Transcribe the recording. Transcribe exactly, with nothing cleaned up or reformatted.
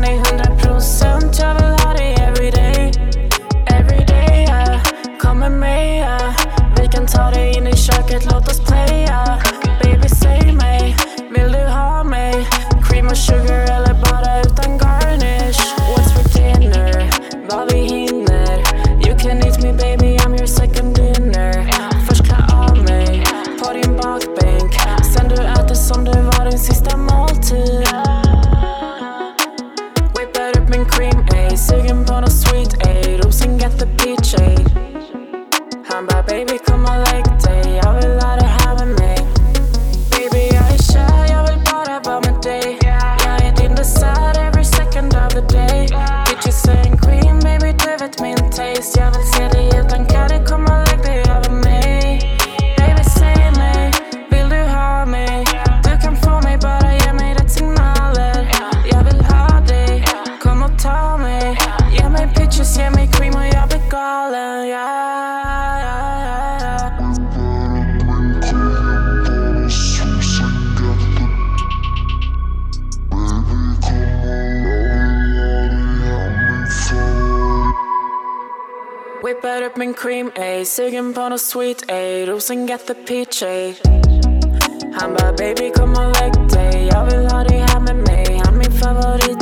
honey, hundra procent. Jag vill ha dig everyday. Everyday, yeah. Kom med mig, yeah. Vi kan ta dig in i köket, låt oss playa. Baby, säg mig, vill du ha mig? Cream och sugar eller bara utan garnish? What's for dinner? Vad vi hinner. You can eat me baby, I'm your second dinner. Först klä av mig på din bakbänk. Sen du äter som det var din sista måltid. Whippar upp min cream, ey. Sugen på något sweet, ey. Rosen got the peach, ey. Han bara baby kom och lägg dig. Jag vill ha det här med mig. Baby jag är kär, jag vill bara vara med dig. Jag är din dessert every second of the day. Bitches and cream, baby du vet min taste. Jag vill se dig utan kläder, kom och lägg dig över mig. Baby säg mig, vill du ha mig? Du kan få mig, bara ge mig rätt signaler. Jag vill ha dig, kom och ta mig. Ge mig bitches, ge mig cream och jag blir galen, yeah. Whippar upp min cream, ey. Sugen på något sweet, ey. Rosen got the peach, ey. Han bara baby kom och lägg dig. Jag vill ha dig här med mig. Han min favorit.